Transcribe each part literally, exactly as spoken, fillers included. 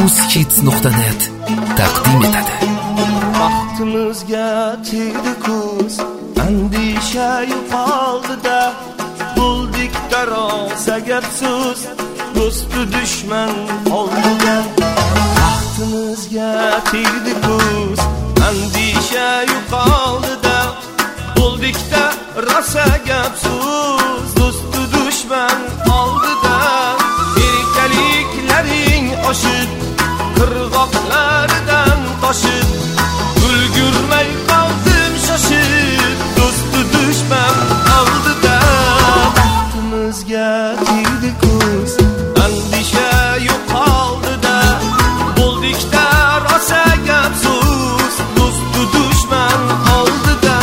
newskits nuqta net taqdim etadi. Baxtimizga tegdi ko'z, andisha yo'qoldi-da, bo'ldik tarosa gap so'z, do'stu dushman oldida. Baxtimizga tegdi ko'z, andisha yo'qoldi-da, bo'ldik tarosa gap so'z, do'stu dushman oldida. Erkaliklaring oshib, qirg'oqlaridan toshib, ulgurmay qoldim shoshib, do'stu dushman oldida. Baxtimizga tegdi ko'z, andisha yo'qoldi-da, bo'ldik-da rosa gap so'z, do'stu dushman oldida.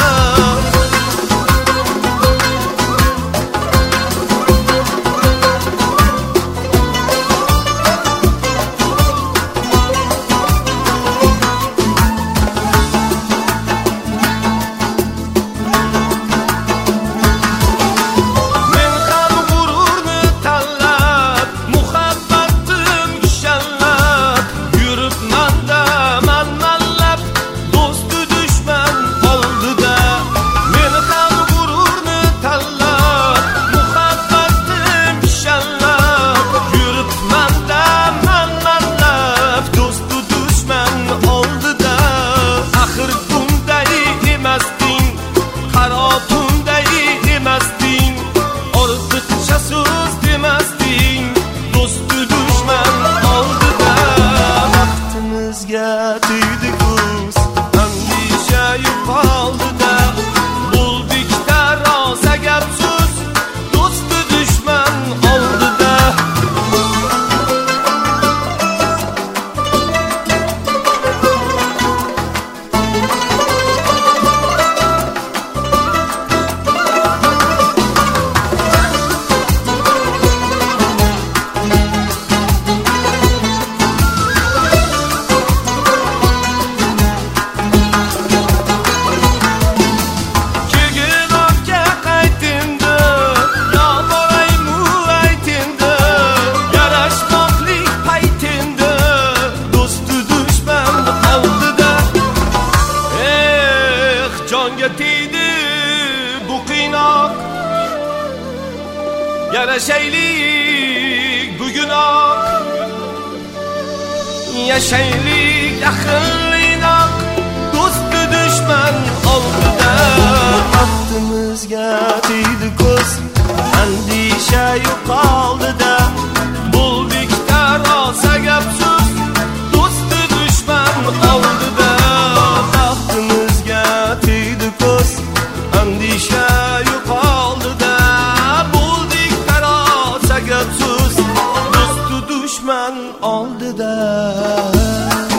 Yarashaylik bugunoq, yashaylik yaqinlinoq, do'stu dushman oldida. Baxtimizga tegdi ko'z, andisha yo'qoldi-da, bo'ldik-da rosa gap so'z, do'stu dushman oldida. Baxtimizga tegdi ko'z, andisha yo'qoldi-da, gap so'z, do'stu dushman oldida.